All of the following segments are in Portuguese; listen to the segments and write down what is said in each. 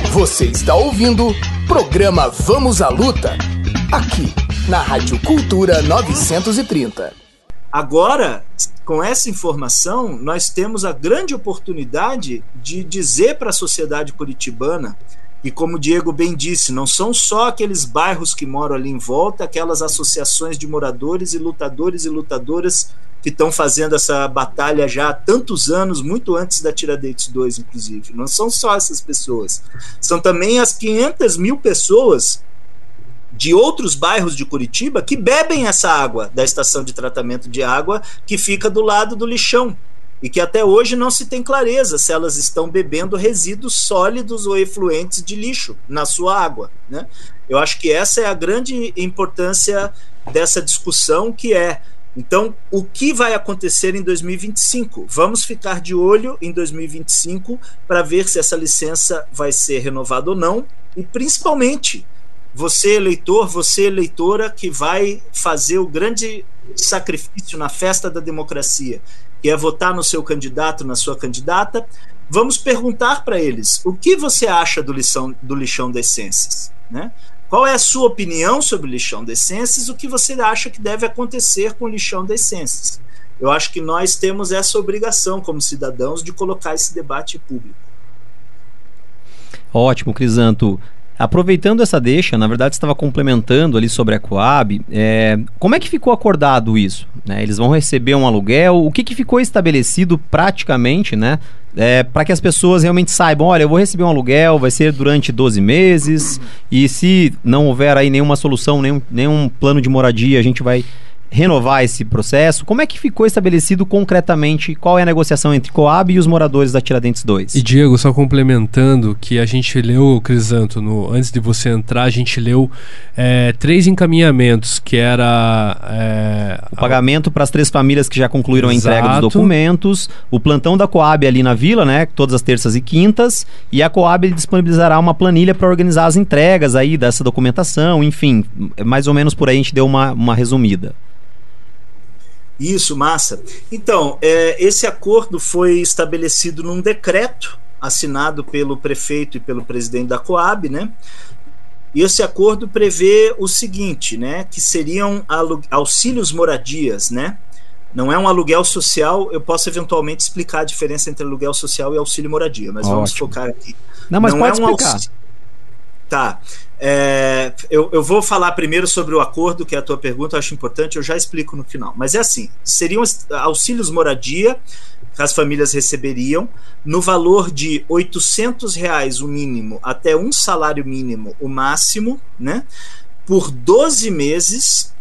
Você está ouvindo programa Vamos à Luta, aqui na Rádio Cultura 930. Agora, com essa informação, nós temos a grande oportunidade de dizer para a sociedade curitibana, e como o Diego bem disse, não são só aqueles bairros que moram ali em volta, aquelas associações de moradores e lutadoras que estão fazendo essa batalha já há tantos anos, muito antes da Tiradentes 2, inclusive. Não são só essas pessoas. São também as 500 mil pessoas de outros bairros de Curitiba que bebem essa água da estação de tratamento de água que fica do lado do lixão e que até hoje não se tem clareza se elas estão bebendo resíduos sólidos ou efluentes de lixo na sua água, né? Eu acho que essa é a grande importância dessa discussão, que é, então, o que vai acontecer em 2025? Vamos ficar de olho em 2025 para ver se essa licença vai ser renovada ou não, e principalmente você eleitor, você eleitora que vai fazer o grande sacrifício na festa da democracia, que é votar no seu candidato, na sua candidata. Vamos perguntar para eles o que você acha do lixão das essências, né? Qual é a sua opinião sobre o lixão das essências? O que você acha que deve acontecer com o lixão das essências? Eu acho que nós temos essa obrigação como cidadãos de colocar esse debate público. Ótimo, Crisanto. Aproveitando essa deixa, na verdade você estava complementando ali sobre a Coab, como é que ficou acordado isso? Eles vão receber um aluguel, o que ficou estabelecido praticamente, né? Para que as pessoas realmente saibam, olha, eu vou receber um aluguel, vai ser durante 12 meses, e se não houver aí nenhuma solução, nenhum plano de moradia, a gente vai renovar esse processo. Como é que ficou estabelecido concretamente qual é a negociação entre Coab e os moradores da Tiradentes 2? E Diego, só complementando, que a gente leu, Crisanto, antes de você entrar, a gente leu 3 encaminhamentos, que era o pagamento para as 3 famílias que já concluíram a entrega dos documentos, o plantão da Coab ali na vila, né, todas as terças e quintas, e a Coab disponibilizará uma planilha para organizar as entregas aí dessa documentação, enfim, mais ou menos por aí a gente deu uma resumida. Isso, massa. Então, esse acordo foi estabelecido num decreto assinado pelo prefeito e pelo presidente da Coab, né? E esse acordo prevê o seguinte, né? Que seriam auxílios moradias, né? Não é um aluguel social. Eu posso eventualmente explicar a diferença entre aluguel social e auxílio moradia, mas vamos focar aqui. Não, mas pode explicar. Tá. Eu vou falar primeiro sobre o acordo, que é a tua pergunta, eu acho importante, eu já explico no final. Mas é assim, seriam auxílios moradia que as famílias receberiam no valor de R$800 o mínimo até um salário mínimo o máximo, né? Por 12 meses,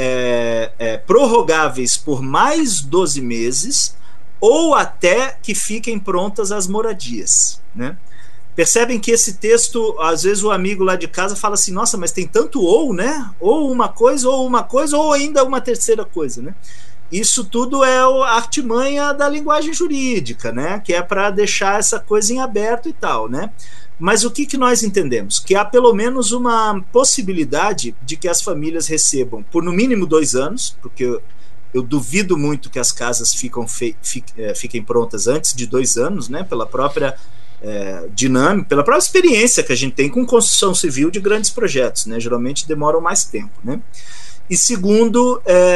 prorrogáveis por mais 12 meses, ou até que fiquem prontas as moradias, né? Percebem que esse texto, às vezes o amigo lá de casa fala assim, nossa, mas tem tanto ou, né? Ou uma coisa, ou ainda uma terceira coisa, né? Isso tudo é a artimanha da linguagem jurídica, né? Que é para deixar essa coisa em aberto e tal, né? Mas o que nós entendemos? Que há pelo menos uma possibilidade de que as famílias recebam por no mínimo 2 anos, porque eu duvido muito que as casas fiquem prontas antes de 2 anos, né? Pela própria dinâmica, pela própria experiência que a gente tem com construção civil de grandes projetos, né? Geralmente demoram mais tempo, né? E segundo,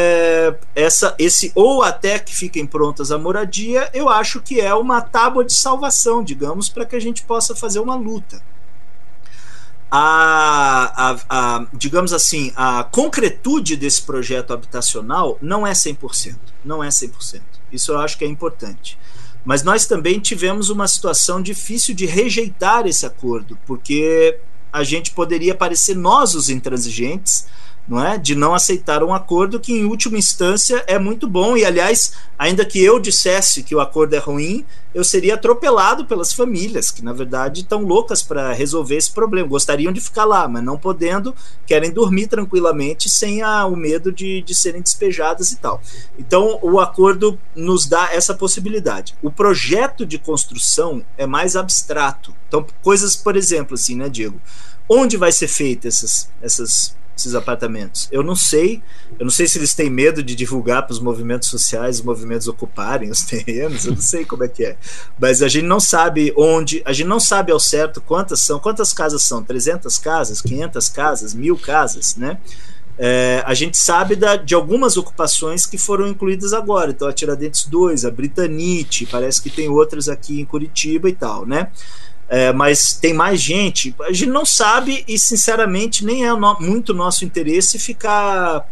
esse ou até que fiquem prontas a moradia, eu acho que é uma tábua de salvação, digamos, para que a gente possa fazer uma luta. Digamos assim, a concretude desse projeto habitacional não é 100%, não é 100%. Isso eu acho que é importante. Mas nós também tivemos uma situação difícil de rejeitar esse acordo, porque a gente poderia parecer nós os intransigentes, não é? De não aceitar um acordo que em última instância é muito bom, e aliás, ainda que eu dissesse que o acordo é ruim, eu seria atropelado pelas famílias, que na verdade estão loucas para resolver esse problema, gostariam de ficar lá, mas não podendo, querem dormir tranquilamente sem o medo de serem despejadas e tal. Então o acordo nos dá essa possibilidade. O projeto de construção é mais abstrato, então coisas, por exemplo, assim, né, Diego? Onde vai ser feita essas esses apartamentos? Eu não sei se eles têm medo de divulgar para os movimentos sociais, os movimentos ocuparem os terrenos, eu não sei como é que é, mas a gente não sabe onde, a gente não sabe ao certo quantas casas são, 300 casas, 500 casas, 1000 casas, né? A gente sabe de algumas ocupações que foram incluídas agora, então a Tiradentes 2, a Britanite, parece que tem outras aqui em Curitiba e tal, né? Mas tem mais gente, a gente não sabe e sinceramente nem é muito nosso interesse ficar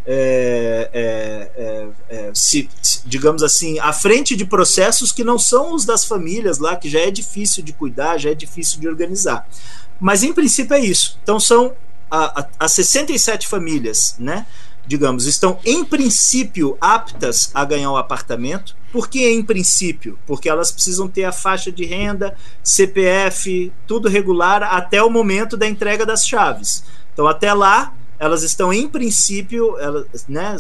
digamos assim, à frente de processos que não são os das famílias lá, que já é difícil de cuidar, já é difícil de organizar, mas em princípio é isso. Então são as 67 famílias, né, digamos, estão em princípio aptas a ganhar o apartamento. Por que em princípio? Porque elas precisam ter a faixa de renda, CPF, tudo regular até o momento da entrega das chaves. Então até lá elas estão em princípio, né,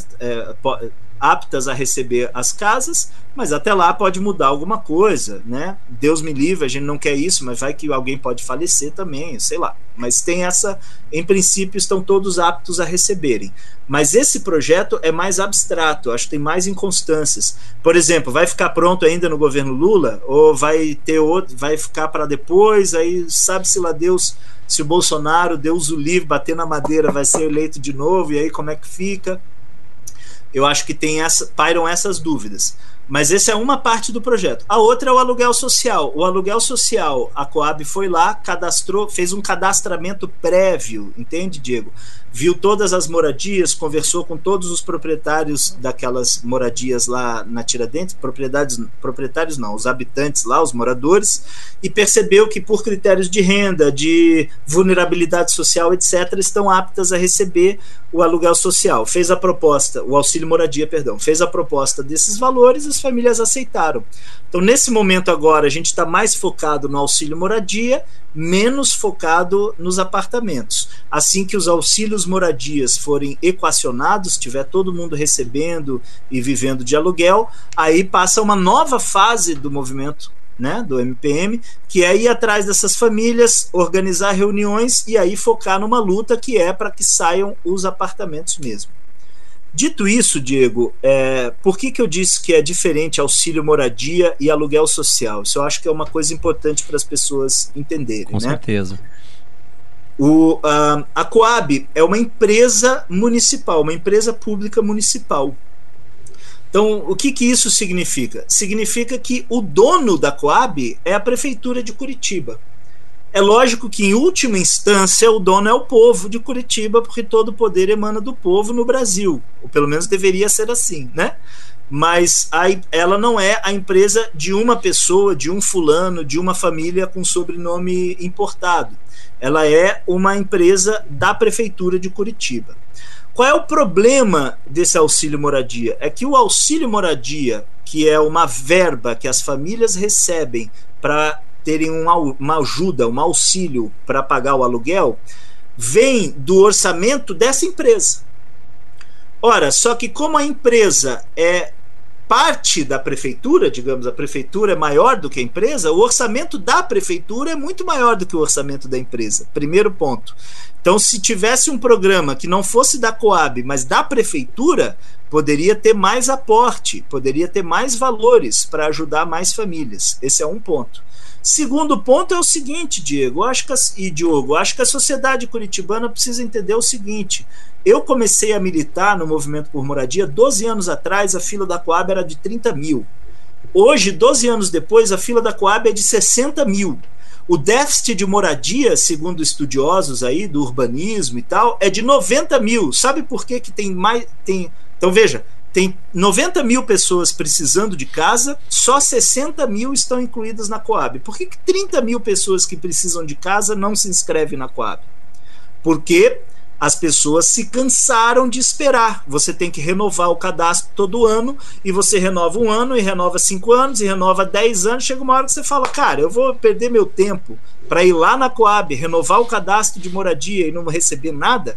aptas a receber as casas, mas até lá pode mudar alguma coisa, né? Deus me livre, a gente não quer isso, mas vai que alguém pode falecer também, sei lá. Mas tem essa, em princípio estão todos aptos a receberem. Mas esse projeto é mais abstrato, acho que tem mais inconstâncias. Por exemplo, vai ficar pronto ainda no governo Lula? Ou vai ter outro, vai ficar para depois? Aí sabe-se lá Deus, se o Bolsonaro, Deus o livre, bater na madeira, vai ser eleito de novo, e aí como é que fica? Eu acho que pairam essas dúvidas. Mas essa é uma parte do projeto. A outra é o aluguel social. O aluguel social, a Coab foi lá, cadastrou, fez um cadastramento prévio, entende, Diego? Viu todas as moradias, conversou com todos os proprietários daquelas moradias lá na Tiradentes, proprietários não, os habitantes lá, os moradores, e percebeu que por critérios de renda, de vulnerabilidade social, etc., estão aptas a receber o aluguel social. Fez a proposta, o auxílio moradia, perdão, fez a proposta desses valores, as famílias aceitaram. Então, nesse momento agora, a gente está mais focado no auxílio moradia, menos focado nos apartamentos. Assim que os auxílios moradias forem equacionados, tiver todo mundo recebendo e vivendo de aluguel, aí passa uma nova fase do movimento, né, do MPM, que é ir atrás dessas famílias, organizar reuniões e aí focar numa luta que é para que saiam os apartamentos mesmo. Dito isso, Diego, por que eu disse que é diferente auxílio moradia e aluguel social? Isso eu acho que é uma coisa importante para as pessoas entenderem. Com certeza. A Coab é uma empresa municipal, uma empresa pública municipal. Então, o que isso significa? Significa que o dono da Coab é a Prefeitura de Curitiba. É lógico que, em última instância, o dono é o povo de Curitiba, porque todo o poder emana do povo no Brasil. Ou pelo menos deveria ser assim, né? Mas ela não é a empresa de uma pessoa, de um fulano, de uma família com sobrenome importado. Ela é uma empresa da Prefeitura de Curitiba. Qual é o problema desse auxílio moradia? É que o auxílio moradia, que é uma verba que as famílias recebem para terem uma ajuda, um auxílio para pagar o aluguel, vem do orçamento dessa empresa. Ora, só que como a empresa é parte da prefeitura, digamos, a prefeitura é maior do que a empresa, o orçamento da prefeitura é muito maior do que o orçamento da empresa. Primeiro ponto. Então, se tivesse um programa que não fosse da Coab, mas da prefeitura, poderia ter mais aporte, poderia ter mais valores para ajudar mais famílias. Esse é um ponto. Segundo ponto é o seguinte, Diego e Diogo, acho que a sociedade curitibana precisa entender o seguinte: eu comecei a militar no movimento por moradia 12 anos atrás, a fila da Coab era de 30 mil. Hoje, 12 anos depois, a fila da Coab é de 60 mil. O déficit de moradia, segundo estudiosos aí do urbanismo e tal, é de 90 mil. Sabe por que tem mais? Então veja, tem 90 mil pessoas precisando de casa, só 60 mil estão incluídas na Coab. Por que 30 mil pessoas que precisam de casa não se inscrevem na Coab? Porque as pessoas se cansaram de esperar. Você tem que renovar o cadastro todo ano, e você renova um ano, e renova 5 anos, e renova 10 anos. Chega uma hora que você fala, cara, eu vou perder meu tempo para ir lá na Coab, renovar o cadastro de moradia e não receber nada?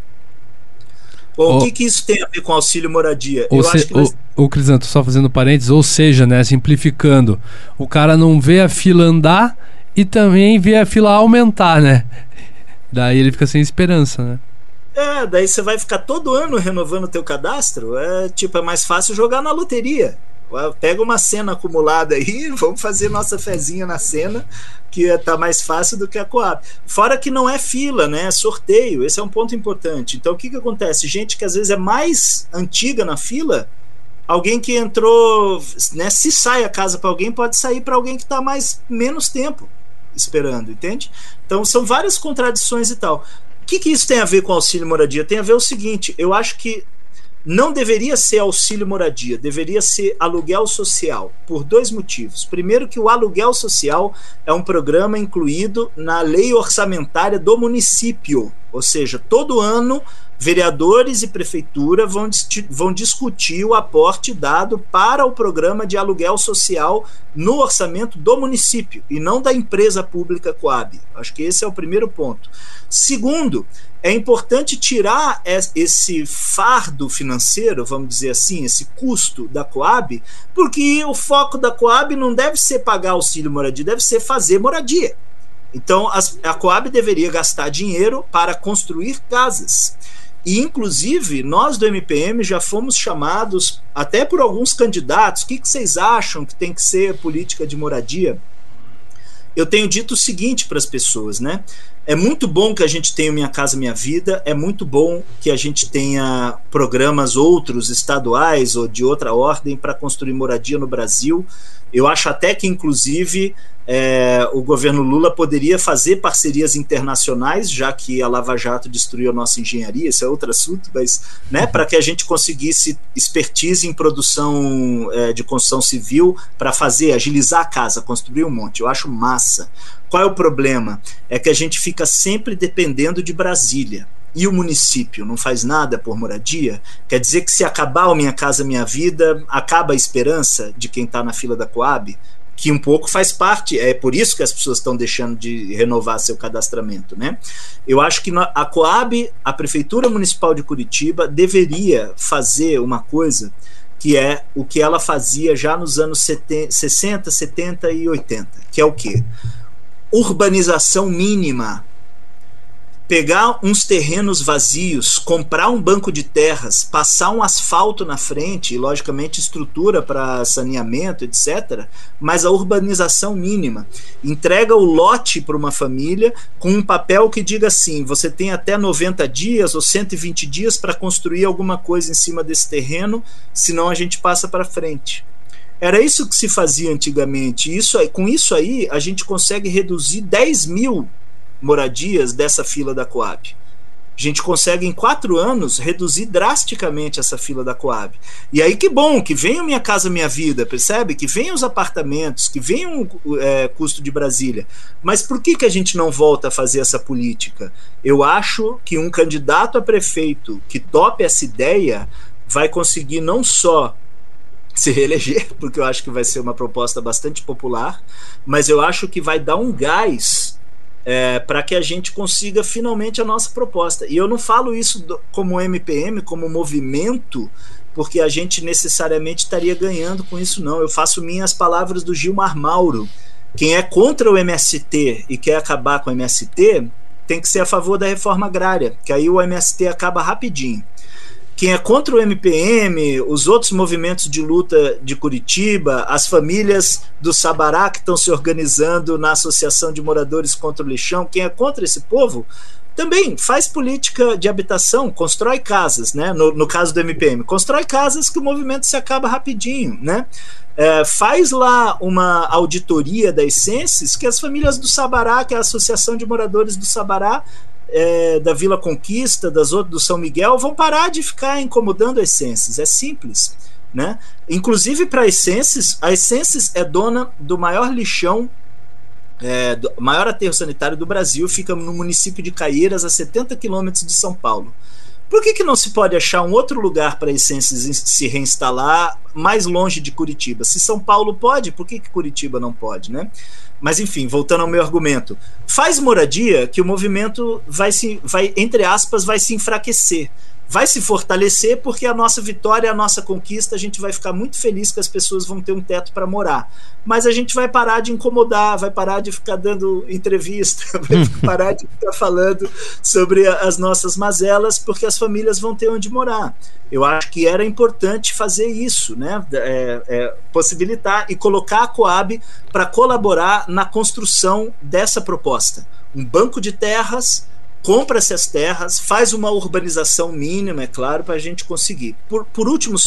Bom, o que isso tem a ver com auxílio moradia? O Crisanto, só fazendo parênteses, ou seja, né, simplificando, o cara não vê a fila andar e também vê a fila aumentar, né? Daí ele fica sem esperança, né? Daí você vai ficar todo ano renovando o teu cadastro. É mais fácil jogar na loteria. Pega uma cena acumulada aí, vamos fazer nossa fezinha na cena, que tá mais fácil do que a Coab. Fora que não é fila, né? É sorteio. Esse é um ponto importante. Então o que acontece? Gente que às vezes é mais antiga na fila, alguém que entrou, né? Se sai a casa para alguém, pode sair para alguém que está menos tempo esperando, entende? Então são várias contradições e tal. O que isso tem a ver com auxílio moradia? Tem a ver o seguinte: eu acho que não deveria ser auxílio moradia, deveria ser aluguel social, por 2 motivos. Primeiro, que o aluguel social é um programa incluído na lei orçamentária do município, ou seja, todo ano vereadores e prefeitura vão discutir o aporte dado para o programa de aluguel social no orçamento do município e não da empresa pública Coab. Acho que esse é o primeiro ponto. Segundo, é importante tirar esse fardo financeiro, vamos dizer assim, esse custo da Coab, porque o foco da Coab não deve ser pagar auxílio moradia, deve ser fazer moradia. Então a Coab deveria gastar dinheiro para construir casas. E, inclusive, nós do MPM já fomos chamados, até por alguns candidatos, o que vocês acham que tem que ser política de moradia? Eu tenho dito o seguinte para as pessoas, né? É muito bom que a gente tenha o Minha Casa Minha Vida, é muito bom que a gente tenha programas outros, estaduais ou de outra ordem, para construir moradia no Brasil. Eu acho até que, inclusive, o governo Lula poderia fazer parcerias internacionais, já que a Lava Jato destruiu a nossa engenharia, esse é outro assunto, mas, né, para que a gente conseguisse expertise em produção de construção civil para agilizar a casa, construir um monte. Eu acho massa. Qual é o problema? É que a gente fica sempre dependendo de Brasília. E o município não faz nada por moradia? Quer dizer que se acabar o Minha Casa Minha Vida, acaba a esperança de quem está na fila da Coab? Que um pouco faz parte, é por isso que as pessoas estão deixando de renovar seu cadastramento, né? Eu acho que a Coab, a Prefeitura Municipal de Curitiba, deveria fazer uma coisa que é o que ela fazia já nos anos 60, 70 e 80, que é o quê? Urbanização mínima. Pegar uns terrenos vazios, comprar um banco de terras, passar um asfalto na frente e, logicamente, estrutura para saneamento, etc., mas a urbanização mínima. Entrega o lote para uma família com um papel que diga assim: você tem até 90 dias ou 120 dias para construir alguma coisa em cima desse terreno, senão a gente passa para frente. Era isso que se fazia antigamente. Com isso aí, a gente consegue reduzir 10 mil moradias dessa fila da Coab. A gente consegue em 4 anos reduzir drasticamente essa fila da Coab. E aí que bom, que venha Minha Casa Minha Vida, percebe? Que venham os apartamentos, que venha o custo de Brasília. Mas por que a gente não volta a fazer essa política? Eu acho que um candidato a prefeito que tope essa ideia vai conseguir não só se reeleger, porque eu acho que vai ser uma proposta bastante popular, mas eu acho que vai dar um gás para que a gente consiga finalmente a nossa proposta. E eu não falo isso como MPM, como movimento, porque a gente necessariamente estaria ganhando com isso, não. Eu faço minhas palavras do Gilmar Mauro. Quem é contra o MST e quer acabar com o MST tem que ser a favor da reforma agrária, que aí o MST acaba rapidinho. Quem é contra o MPM, os outros movimentos de luta de Curitiba, as famílias do Sabará que estão se organizando na Associação de Moradores contra o Lixão, quem é contra esse povo, também faz política de habitação, constrói casas, né? No caso do MPM, constrói casas que o movimento se acaba rapidinho, né? Faz lá uma auditoria das censos que as famílias do Sabará, que é a Associação de Moradores do Sabará, da Vila Conquista, das outras do São Miguel, vão parar de ficar incomodando as censos. É simples, né? Inclusive para as censos é dona do maior lixão, do maior aterro sanitário do Brasil, fica no município de Caieiras, a 70 quilômetros de São Paulo. Por que não se pode achar um outro lugar para a Essências se reinstalar mais longe de Curitiba? Se São Paulo pode, por que Curitiba não pode, né? Mas enfim, voltando ao meu argumento, faz moradia que o movimento vai, entre aspas, vai se enfraquecer. vai se fortalecer, porque a nossa vitória, a nossa conquista, a gente vai ficar muito feliz que as pessoas vão ter um teto para morar. Mas a gente vai parar de incomodar, vai parar de ficar dando entrevista, vai parar de ficar falando sobre as nossas mazelas, porque as famílias vão ter onde morar. Eu acho que era importante fazer isso, né? Possibilitar e colocar a Coab para colaborar na construção dessa proposta. Um banco de terras, compra-se as terras, faz uma urbanização mínima, é claro, para a gente conseguir. Por último,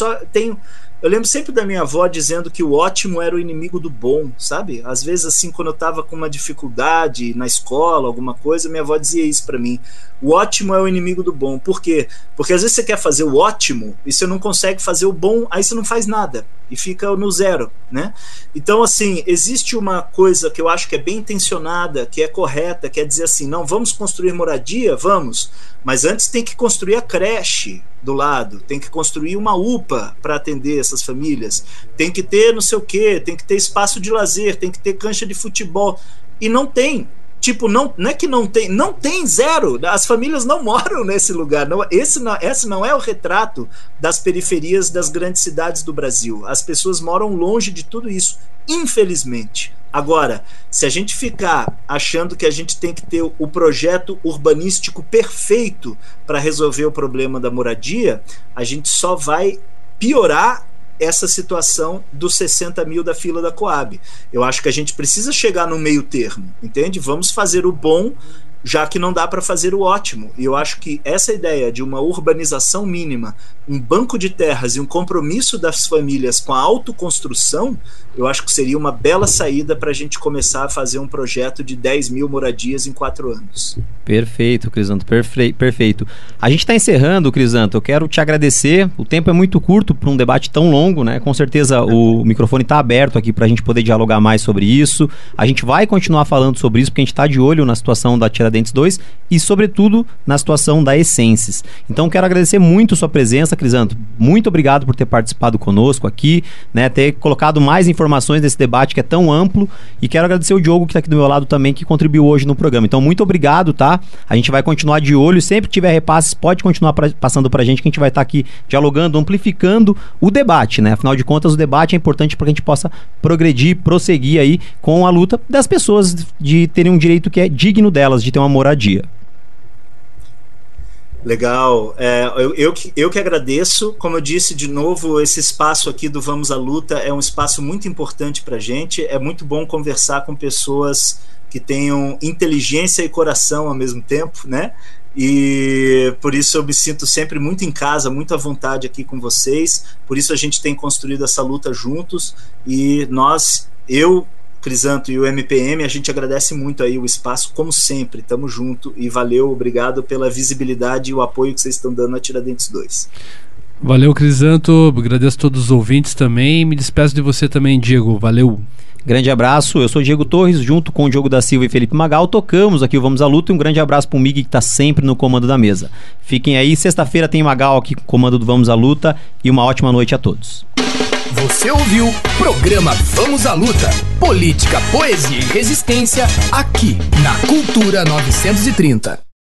eu lembro sempre da minha avó dizendo que o ótimo era o inimigo do bom, sabe? Às vezes, assim, quando eu estava com uma dificuldade na escola, alguma coisa, minha avó dizia isso para mim. O ótimo é o inimigo do bom. Por quê? Porque às vezes você quer fazer o ótimo e você não consegue fazer o bom, aí você não faz nada e fica no zero, né? Então, assim, existe uma coisa que eu acho que é bem intencionada, que é correta, que é dizer assim, não, vamos construir moradia? Vamos, mas antes tem que construir a creche do lado, tem que construir uma UPA para atender essas famílias, tem que ter não sei o quê, tem que ter espaço de lazer, tem que ter cancha de futebol, e não tem. Tipo, não é que não tem zero, as famílias não moram nesse lugar, esse não é o retrato das periferias das grandes cidades do Brasil, as pessoas moram longe de tudo isso, infelizmente. Agora, se a gente ficar achando que a gente tem que ter o projeto urbanístico perfeito para resolver o problema da moradia, a gente só vai piorar essa situação dos 60 mil da fila da Coab. Eu acho que a gente precisa chegar no meio termo, entende? Vamos fazer o bom, já que não dá para fazer o ótimo. E eu acho que essa ideia de uma urbanização mínima, um banco de terras e um compromisso das famílias com a autoconstrução, eu acho que seria uma bela saída para a gente começar a fazer um projeto de 10 mil moradias em 4 anos. Perfeito, Crisanto, perfeito. A gente está encerrando, Crisanto, eu quero te agradecer, o tempo é muito curto para um debate tão longo, né? Com certeza o microfone está aberto aqui para a gente poder dialogar mais sobre isso, a gente vai continuar falando sobre isso, porque a gente está de olho na situação da Tiradentes 2 e, sobretudo, na situação da Essências. Então, quero agradecer muito a sua presença, Crisanto, muito obrigado por ter participado conosco aqui, né? Ter colocado mais informações desse debate que é tão amplo, e quero agradecer o Diogo que está aqui do meu lado também, que contribuiu hoje no programa. Então, muito obrigado, tá? A gente vai continuar de olho, sempre que tiver repasses, pode continuar passando pra gente, que a gente vai estar aqui dialogando, amplificando o debate, né? Afinal de contas, o debate é importante para que a gente possa progredir, prosseguir aí com a luta das pessoas de terem um direito que é digno delas, de ter uma moradia. Legal, eu que agradeço. Como eu disse de novo, esse espaço aqui do Vamos à Luta é um espaço muito importante pra gente, é muito bom conversar com pessoas que tenham inteligência e coração ao mesmo tempo, né? E por isso eu me sinto sempre muito em casa, muito à vontade aqui com vocês, por isso a gente tem construído essa luta juntos, e eu, Crisanto e o MPM, a gente agradece muito aí o espaço, como sempre, tamo junto, e valeu, obrigado pela visibilidade e o apoio que vocês estão dando a Tiradentes 2. Valeu, Crisanto, agradeço a todos os ouvintes também, me despeço de você também, Diego, valeu. Grande abraço, eu sou Diego Torres, junto com o Diogo da Silva e Felipe Magal, tocamos aqui o Vamos à Luta, e um grande abraço pro Mig, que tá sempre no comando da mesa. Fiquem aí, sexta-feira tem Magal aqui com o comando do Vamos à Luta, e uma ótima noite a todos. Você ouviu Programa Vamos à Luta, política, poesia e resistência, aqui na Cultura 930.